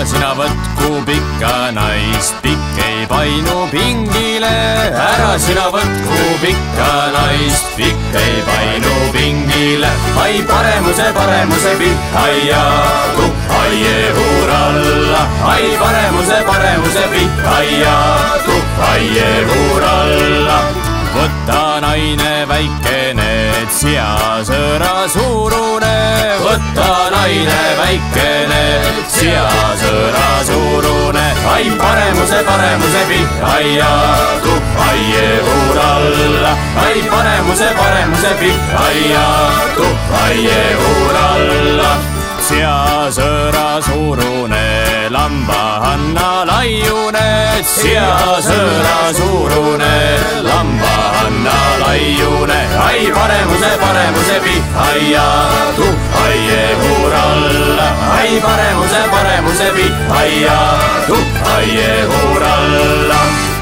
sina võtku pikka naist, pikk ei painu pingile. Ära sina võtku pikka naist, pikk ei painu pingile. Ai paremuse pikk, aia tuhhaie huuralla. Ai paremuse pikk, aia tuhhaie huuralla. Võta naine väikene, et siasõra suurune. Võta naine väikene, et siasõra suurune. Ai paremuse pikk, aia tuhhaie huuralla. Ai paremuse pikk, aia tuhhaie huuralla. Siasõra suurune, lambahanna laiune. Siasõra suurune, lambahanna laiune. Ai paremuse pikk, aia tuhhaie huuralla. Ai paremuse pikk, aia tuhhaie huuralla.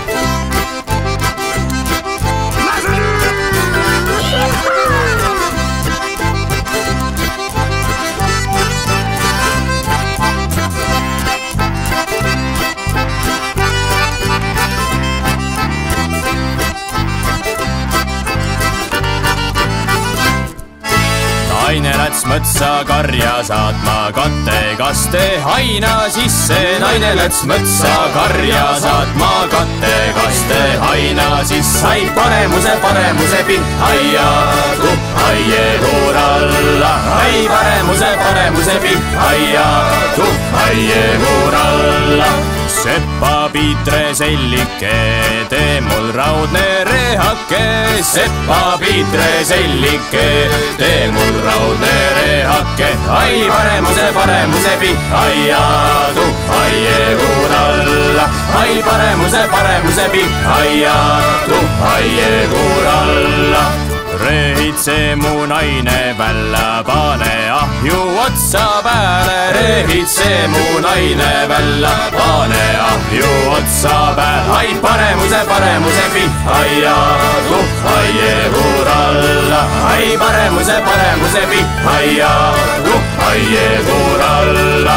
Naine läts mõtsa karja saatma, kattekaste haina sisse. Naine läts mõtsa karja saatma, kattekaste haina sisse. Ai paremuse pikk, aia tuhhaie huuralla. Ai paremuse pikk, aia tuhhaie huuralla. Seppa Piitre sellike, tee mul raudne rehake. Seppa Piitre sellike, tee mul raudne rehake. Ai paremuse pikk, aia tuhhaie huuralla. Ai paremuse pikk, aia tuhhaie huuralla. Rehitse mu naine välja, pane ahju otsa peale. Rehitse mu naine välja, pane ahju otsa peale. Ai paremuse pikk, aia tuhhaie huuralla. Ai paremuse pikk, aia tuhhaie huuralla.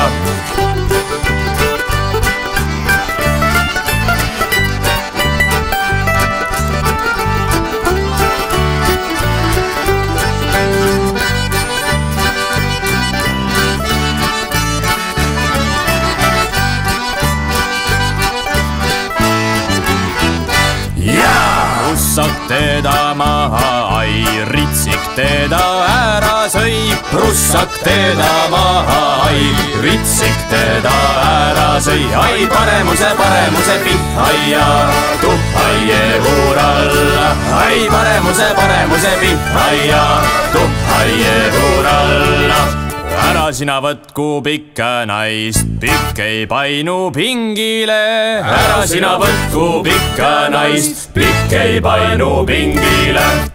Russak teda maha, ai ritsik teda ära sõi. Russak teda maha, ai ritsik teda ära sõi. Ai paremuse pikk, aia tuhhaie huuralla. Ai paremuse pikk, aia tuhhaie huuralla. Ära sina võtku pikka naist, pikk ei painu pingile. Ära sina võtku pikka naist, pikk ei painu pingile.